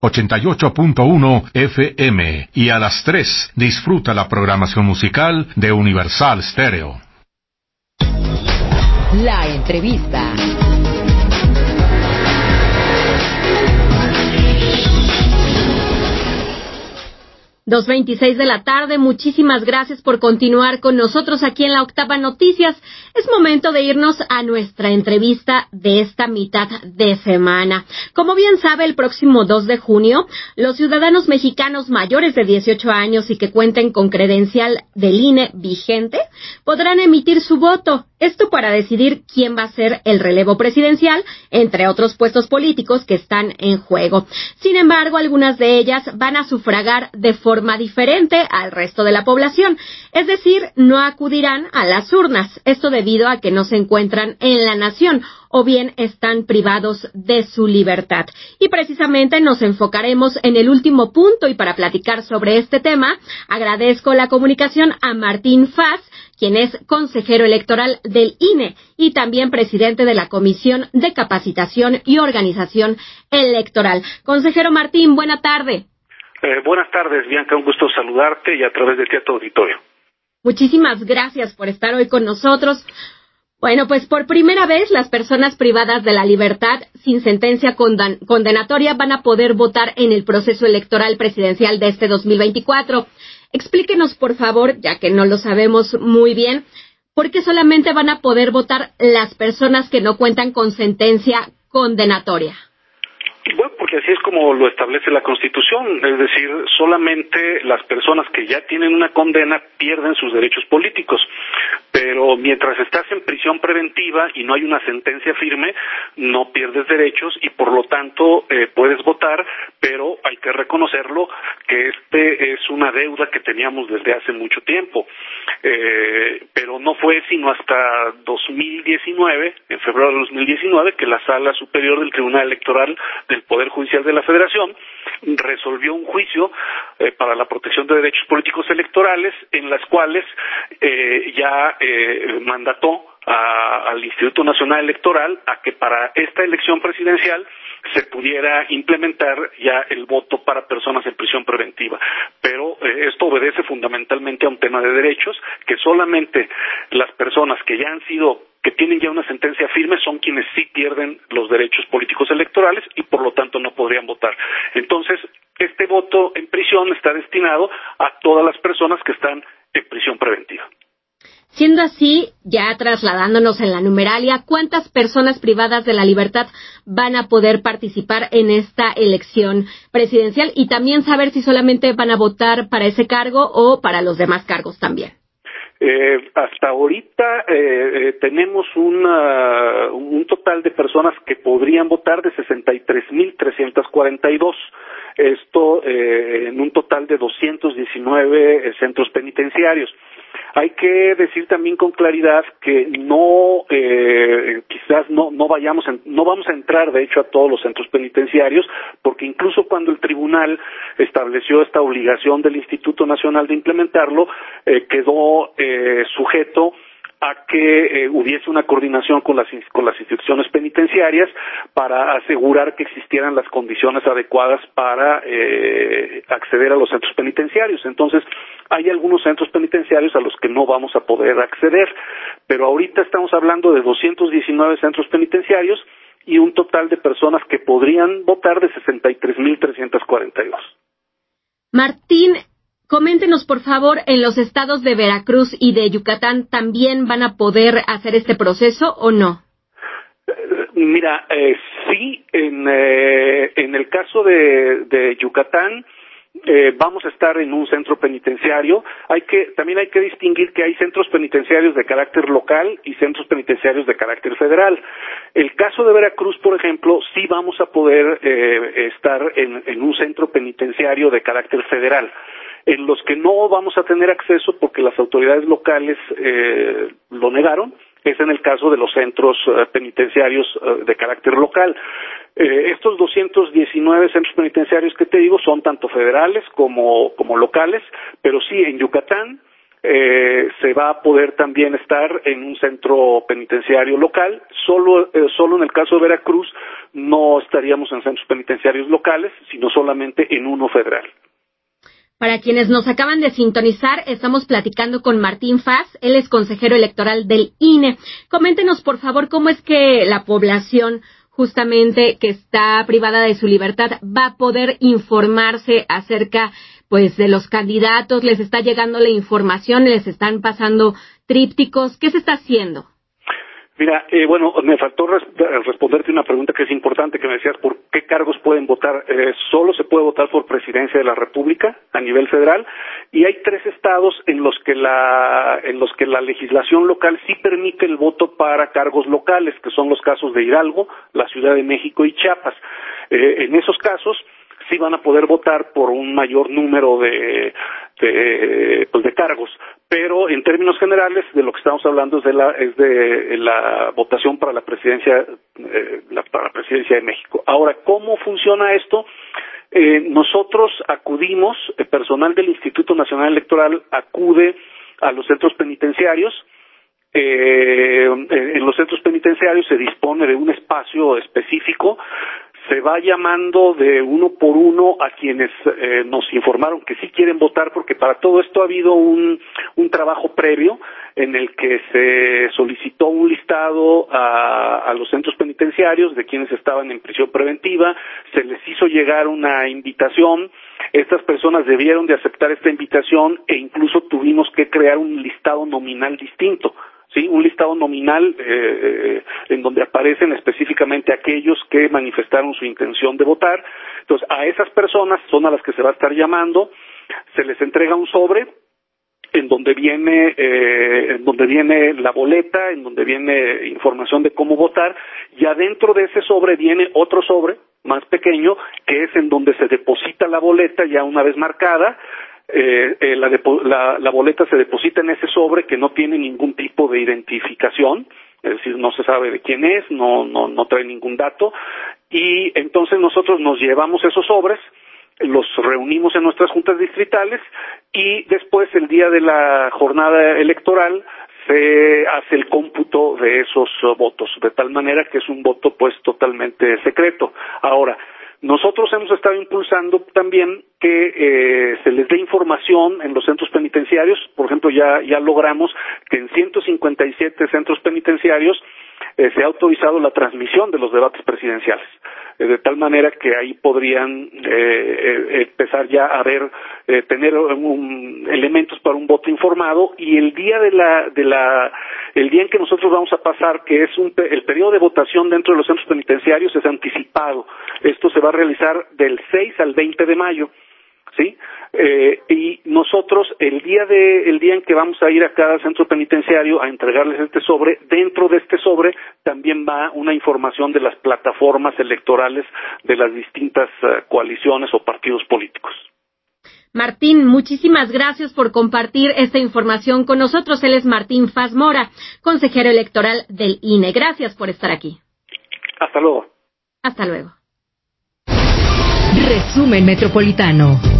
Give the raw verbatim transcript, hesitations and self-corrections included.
ochenta y ocho punto uno F M, y a las tres disfruta la programación musical de Universal Stereo. La entrevista. dos veintiséis de la tarde, muchísimas gracias por continuar con nosotros aquí en la Octava Noticias. Es momento de irnos a nuestra entrevista de esta mitad de semana. Como bien sabe, el próximo dos de junio, los ciudadanos mexicanos mayores de dieciocho años y que cuenten con credencial del I N E vigente podrán emitir su voto. Esto para decidir quién va a ser el relevo presidencial, entre otros puestos políticos que están en juego. Sin embargo, algunas de ellas van a sufragar de forma diferente al resto de la población, es decir, no acudirán a las urnas, esto debido a que no se encuentran en la nación o bien están privados de su libertad. Y precisamente nos enfocaremos en el último punto, y para platicar sobre este tema, agradezco la comunicación a Martín Faz, quien es consejero electoral del I N E y también presidente de la Comisión de Capacitación y Organización Electoral. Consejero Martín, buena tarde. Eh, buenas tardes, Bianca, un gusto saludarte y a través de ti a tu auditorio. Muchísimas gracias por estar hoy con nosotros. Bueno, pues por primera vez las personas privadas de la libertad sin sentencia condan- condenatoria van a poder votar en el proceso electoral presidencial de este dos mil veinticuatro. Explíquenos, por favor, ya que no lo sabemos muy bien, ¿por qué solamente van a poder votar las personas que no cuentan con sentencia condenatoria? Bueno, porque así es como lo establece la Constitución, es decir, solamente las personas que ya tienen una condena pierden sus derechos políticos, pero mientras estás en prisión preventiva y no hay una sentencia firme, no pierdes derechos y por lo tanto eh, puedes votar, pero hay que reconocerlo que este es una deuda que teníamos desde hace mucho tiempo, eh, pero no fue sino hasta dos mil diecinueve, en febrero de dos mil diecinueve, que la Sala Superior del Tribunal Electoral del Poder Judicial de la Federación resolvió un juicio eh, para la protección de derechos políticos electorales, en las cuales eh, ya eh, mandató a, al Instituto Nacional Electoral a que para esta elección presidencial se pudiera implementar ya el voto para personas en prisión preventiva. Pero eh, esto obedece fundamentalmente a un tema de derechos, que solamente las personas que ya han sido, que tienen ya una sentencia firme, son quienes sí pierden los derechos políticos electorales y por lo tanto no podrían votar. Entonces, este voto en prisión está destinado a todas las personas que están en prisión preventiva. Siendo así, ya trasladándonos en la numeralia, ¿cuántas personas privadas de la libertad van a poder participar en esta elección presidencial? Y también saber si solamente van a votar para ese cargo o para los demás cargos también. Eh, hasta ahorita eh, eh, tenemos una, un total de personas que podrían votar de sesenta y tres mil trescientos cuarenta y dos. Esto eh, en un total de doscientos diecinueve eh, centros penitenciarios. Hay que decir también con claridad que no, eh, quizás no, no vayamos, en, no vamos a entrar de hecho a todos los centros penitenciarios, porque incluso cuando el tribunal estableció esta obligación del Instituto Nacional de implementarlo, eh, quedó eh, sujeto a que eh, hubiese una coordinación con las con las instituciones penitenciarias para asegurar que existieran las condiciones adecuadas para eh, acceder a los centros penitenciarios. Entonces, hay algunos centros penitenciarios a los que no vamos a poder acceder, pero ahorita estamos hablando de doscientos diecinueve centros penitenciarios y un total de personas que podrían votar de sesenta y tres mil trescientos cuarenta y dos. Martín, coméntenos, por favor, ¿en los estados de Veracruz y de Yucatán también van a poder hacer este proceso o no? Eh, mira, eh, sí, en, eh, en el caso de, de Yucatán, eh, vamos a estar en un centro penitenciario. Hay que, también hay que distinguir que hay centros penitenciarios de carácter local y centros penitenciarios de carácter federal. El caso de Veracruz, por ejemplo, sí vamos a poder eh, estar en, en un centro penitenciario de carácter federal. En los que no vamos a tener acceso porque las autoridades locales eh, lo negaron, es en el caso de los centros uh, penitenciarios uh, de carácter local. Eh, estos doscientos diecinueve centros penitenciarios que te digo son tanto federales como, como locales, pero sí, en Yucatán eh, se va a poder también estar en un centro penitenciario local, solo, eh, solo en el caso de Veracruz no estaríamos en centros penitenciarios locales, sino solamente en uno federal. Para quienes nos acaban de sintonizar, estamos platicando con Martín Faz, él es consejero electoral del I N E. Coméntenos, por favor, cómo es que la población justamente que está privada de su libertad va a poder informarse acerca pues de los candidatos, les está llegando la información, les están pasando trípticos, ¿qué se está haciendo? Mira, eh, bueno, me faltó res- responderte una pregunta que es importante, que me decías, ¿por qué cargos pueden votar? Eh, solo se puede votar por presidencia de la República a nivel federal, y hay tres estados en los que la en los que la legislación local sí permite el voto para cargos locales, que son los casos de Hidalgo, la Ciudad de México y Chiapas. Eh, en esos casos sí van a poder votar por un mayor número de, de, pues de cargos, pero en términos generales de lo que estamos hablando es de la es de la votación para la presidencia eh, la, para la presidencia de México. Ahora, ¿cómo funciona esto? Eh, nosotros acudimos, el personal del Instituto Nacional Electoral acude a los centros penitenciarios. Eh, en los centros penitenciarios se dispone de un espacio específico. Se va llamando de uno por uno a quienes eh, nos informaron que sí quieren votar, porque para todo esto ha habido un, un trabajo previo en el que se solicitó un listado a, a los centros penitenciarios de quienes estaban en prisión preventiva, se les hizo llegar una invitación, estas personas debieron de aceptar esta invitación e incluso tuvimos que crear un listado nominal distinto. Sí, un listado nominal eh, en donde aparecen específicamente aquellos que manifestaron su intención de votar. Entonces, a esas personas son a las que se va a estar llamando, se les entrega un sobre en donde viene eh, en donde viene la boleta, en donde viene información de cómo votar, y adentro de ese sobre viene otro sobre más pequeño, que es en donde se deposita la boleta ya una vez marcada. Eh, eh, la, depo- la, la boleta se deposita en ese sobre que no tiene ningún tipo de identificación, es decir, no se sabe de quién es, no, no, no trae ningún dato, y entonces nosotros nos llevamos esos sobres, los reunimos en nuestras juntas distritales y después el día de la jornada electoral se hace el cómputo de esos uh, votos, de tal manera que es un voto pues totalmente secreto. Ahora, nosotros hemos estado impulsando también que eh, se les dé información en los centros penitenciarios. Por ejemplo, ya ya logramos que en ciento cincuenta y siete centros penitenciarios eh, se ha autorizado la transmisión de los debates presidenciales, eh, de tal manera que ahí podrían eh, eh, empezar ya a ver, eh, tener un, elementos para un voto informado, y el día de la de la el día en que nosotros vamos a pasar, que es un, el periodo de votación dentro de los centros penitenciarios es anticipado. Esto se va a realizar del seis al veinte de mayo. ¿Sí? Eh, y nosotros el día de el día en que vamos a ir a cada centro penitenciario a entregarles este sobre, dentro de este sobre también va una información de las plataformas electorales de las distintas uh, coaliciones o partidos políticos. Martín, muchísimas gracias por compartir esta información con nosotros. Él es Martín Faz Mora, consejero electoral del I N E. Gracias por estar aquí. Hasta luego. Hasta luego. Resumen Metropolitano.